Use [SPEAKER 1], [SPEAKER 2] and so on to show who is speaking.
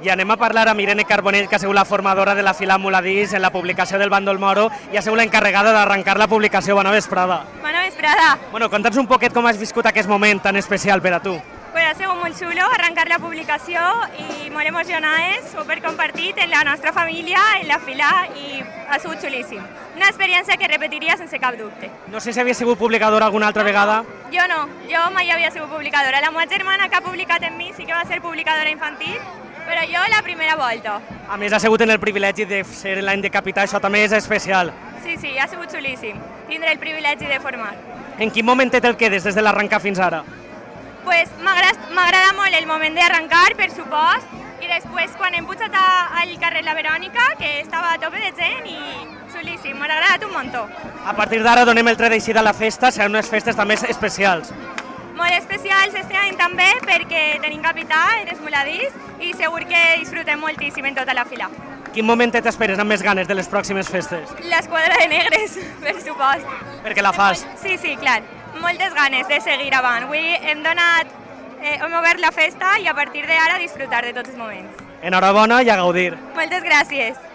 [SPEAKER 1] I anem a parlar amb Irene Carbonell, que ha sigut la formadora de la fila Muladís en la publicació del Bàndol Moro i ha sigut l'encarregada d'arrencar la publicació. Bona vesprada.
[SPEAKER 2] Bona vesprada.
[SPEAKER 1] Bueno, conta'ns un poquet com has viscut aquest moment tan especial per a tu.
[SPEAKER 2] Pues ha sigut molt xulo arrencar la publicació i molt emocionades per compartir en la nostra família, en la fila, i ha sigut xulíssim. Una experiència que repetiria sense cap dubte.
[SPEAKER 1] No sé si havia sigut publicadora alguna altra vegada.
[SPEAKER 2] Jo no, jo mai havia sigut publicadora. La meva germana que ha publicat en mi sí que va ser publicadora infantil, però jo la primera volta.
[SPEAKER 1] A més, ha sigut en el privilegi de ser l'any de capità, això també és especial.
[SPEAKER 2] Sí, sí, ha sigut xulíssim tindre el privilegi de formar.
[SPEAKER 1] En quin momentet te'l quedes des de l'arrencar fins ara?
[SPEAKER 2] Pues m'agrada molt el moment d'arrencar, per supost, i després quan hem pujat al carrer La Verònica, que estava a tope de gent, i xulíssim, m'ha agradat un muntó.
[SPEAKER 1] A partir d'ara donem el tret d'eixida a la festa, seran unes festes també especials.
[SPEAKER 2] Molt especials este any també perquè tenim capità, eres Muladís, i segur que disfrutem moltíssim en tota la fila.
[SPEAKER 1] Quin momentet t'esperes amb més ganes de les pròximes festes?
[SPEAKER 2] L'esquadra de negres, per supost.
[SPEAKER 1] Perquè la fas.
[SPEAKER 2] Sí, sí, clar. Moltes ganes de seguir avant. Avui hem obert la festa i a partir d'ara disfrutar de tots els moments.
[SPEAKER 1] Enhorabona i a gaudir.
[SPEAKER 2] Moltes gràcies.